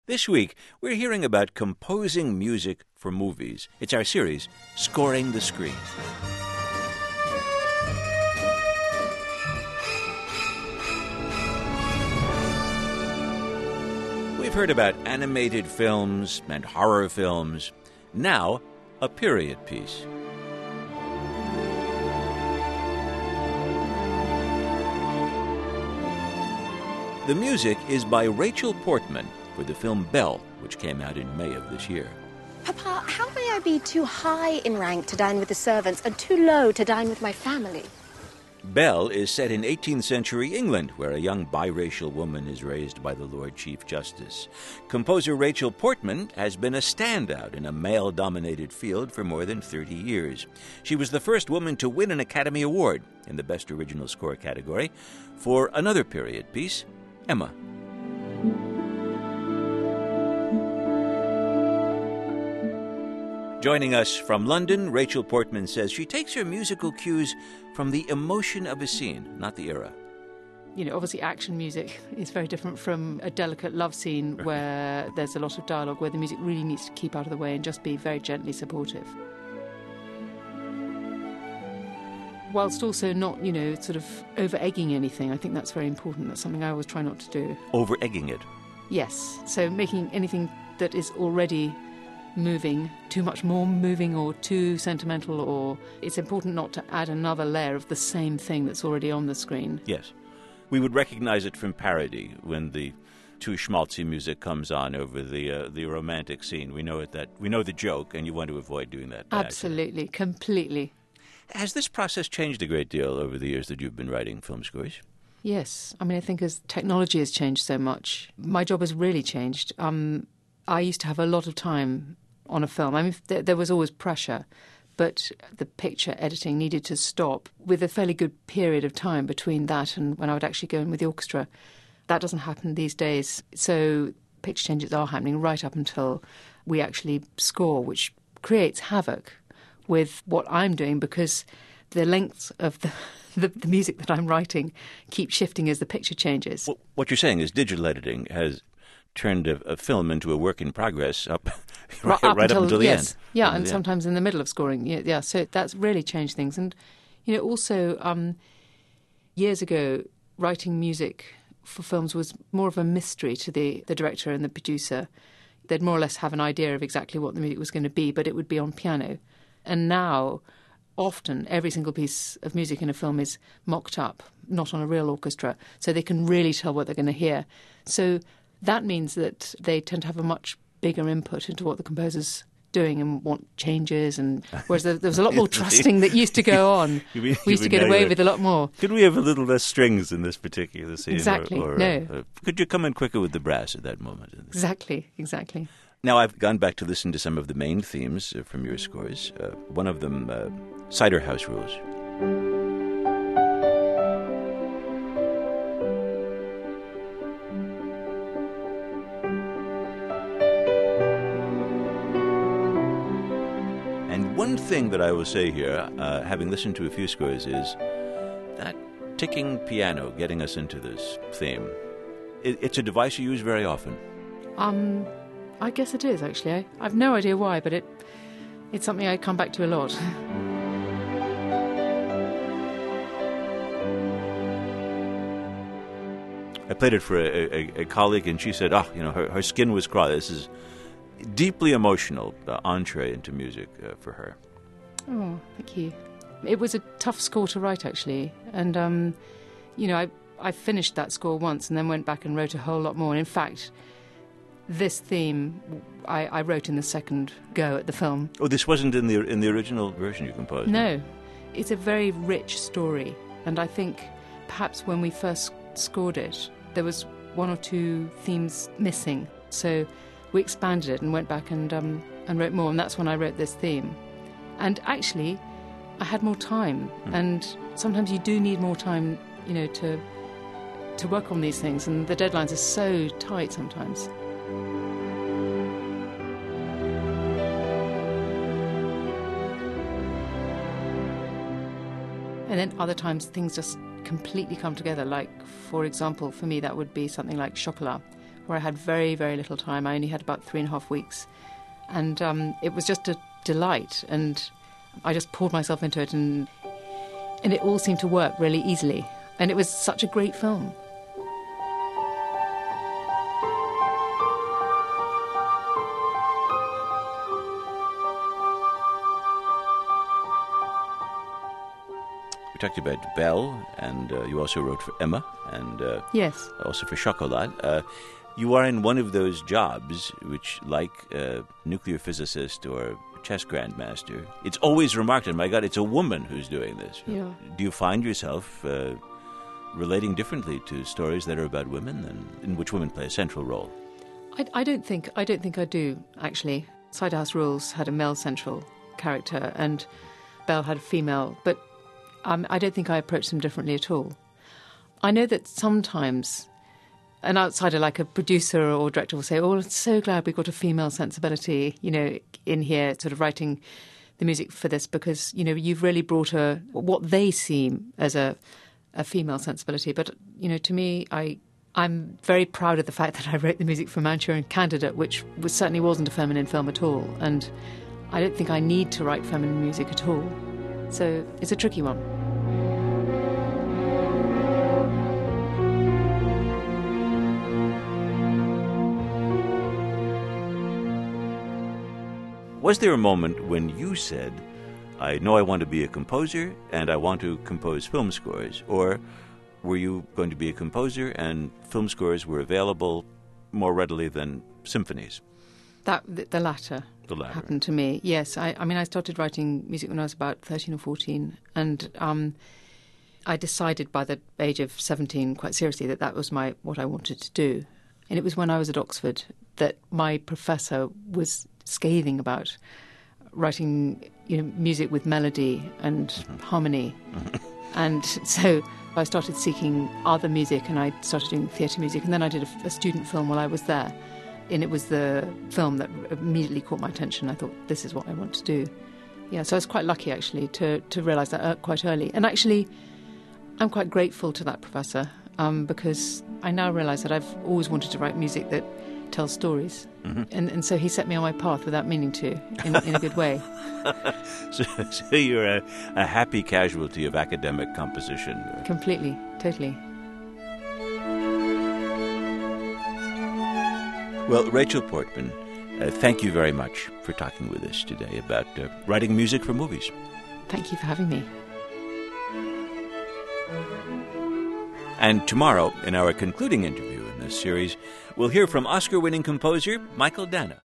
This week, we're hearing about composing music for movies. It's our series, Scoring the Screen. We've heard about animated films and horror films. Now, a period piece. The music is by Rachel Portman for the film Belle, which came out in May of this year. Papa, how may I be too high in rank to dine with the servants and too low to dine with my family? Belle is set in 18th century England, where a young biracial woman is raised by the Lord Chief Justice. Composer Rachel Portman has been a standout in a male-dominated field for more than 30 years. She was the first woman to win an Academy Award in the Best Original Score category for another period piece, Emma. Joining us from London, Rachel Portman says she takes her musical cues from the emotion of a scene, not the era. You know, obviously action music is very different from a delicate love scene where there's a lot of dialogue, where the music really needs to keep out of the way and just be very gently supportive. Whilst also not, sort of over-egging anything. I think that's very important. That's something I always try not to do. Over-egging it? Yes. So making anything that is already moving too much more moving or too sentimental, or it's important not to add another layer of the same thing that's already on the screen. Yes. We would recognize it from parody when the too schmaltzy music comes on over the romantic scene. We know the joke, and you want to avoid doing that. Absolutely, completely. Has this process changed a great deal over the years that you've been writing film scores? Yes. I mean, I think as technology has changed so much, my job has really changed. I used to have a lot of time on a film. I mean, there was always pressure, but the picture editing needed to stop with a fairly good period of time between that and when I would actually go in with the orchestra. That doesn't happen these days. So picture changes are happening right up until we actually score, which creates havoc with what I'm doing because the length of the music that I'm writing keeps shifting as the picture changes. Well, what you're saying is digital editing has turned a film into a work in progress right up until the end. Yeah, and sometimes in the middle of scoring. Yeah, so that's really changed things. And, also years ago, writing music for films was more of a mystery to the director and the producer. They'd more or less have an idea of exactly what the music was going to be, but it would be on piano. And now, often, every single piece of music in a film is mocked up, not on a real orchestra, so they can really tell what they're going to hear. So that means that they tend to have a much bigger input into what the composer's doing and want changes. And whereas there was a lot more trusting that used to go on. We used to get away with a lot more. Could we have a little less strings in this particular scene? Exactly, no. Could you come in quicker with the brass at that moment? Exactly. Now, I've gone back to listen to some of the main themes from your scores. One of them, Cider House Rules. And one thing that I will say here, having listened to a few scores, is that ticking piano getting us into this theme. It's a device you use very often. I guess it is, actually. I have no idea why, but it's something I come back to a lot. I played it for a colleague, and she said, her skin was crawling. This is deeply emotional entree into music for her. Oh, thank you. It was a tough score to write, actually. And, I finished that score once and then went back and wrote a whole lot more. And in fact, this theme I wrote in the second go at the film. Oh, this wasn't in the original version you composed? No. It's a very rich story. And I think perhaps when we first scored it, there was one or two themes missing. So we expanded it and went back and wrote more. And that's when I wrote this theme. And actually, I had more time. And sometimes you do need more time, to work on these things. And the deadlines are so tight sometimes. And then other times things just completely come together. Like, for example, for me, that would be something like Chocolat, where I had very, very little time. I only had about 3.5 weeks. And it was just a delight. And I just poured myself into it. And it all seemed to work really easily. And it was such a great film. We talked about Belle, and you also wrote for Emma, and Yes. also for Chocolat. You are in one of those jobs which, like a nuclear physicist or chess grandmaster, it's always remarked on, my God, it's a woman who's doing this. Yeah. Do you find yourself relating differently to stories that are about women and in which women play a central role? I don't think I do, actually. Cider House Rules had a male central character and Belle had a female, but I don't think I approach them differently at all. I know that sometimes an outsider, like a producer or director, will say, oh, I'm so glad we got a female sensibility, in here, sort of writing the music for this, because, you've really brought what they seem as a female sensibility. But, to me, I'm very proud of the fact that I wrote the music for Manchurian Candidate, which certainly wasn't a feminine film at all. And I don't think I need to write feminine music at all. So it's a tricky one. Was there a moment when you said, I know I want to be a composer and I want to compose film scores? Or were you going to be a composer and film scores were available more readily than symphonies? The latter. The latter happened to me. Yes, I started writing music when I was about 13 or 14, and I decided by the age of 17 quite seriously that was what I wanted to do. And it was when I was at Oxford that my professor was scathing about writing music with melody and harmony. And so I started seeking other music, and I started doing theatre music, and then I did a student film while I was there. And it was the film that immediately caught my attention. I thought, this is what I want to do. Yeah, so I was quite lucky, actually, to realise that quite early. And actually, I'm quite grateful to that professor because I now realise that I've always wanted to write music that tells stories. Mm-hmm. And so he set me on my path without meaning to, in a good way. So you're a happy casualty of academic composition. Completely, totally. Well, Rachel Portman, thank you very much for talking with us today about writing music for movies. Thank you for having me. And tomorrow, in our concluding interview in this series, we'll hear from Oscar-winning composer Michael Dana.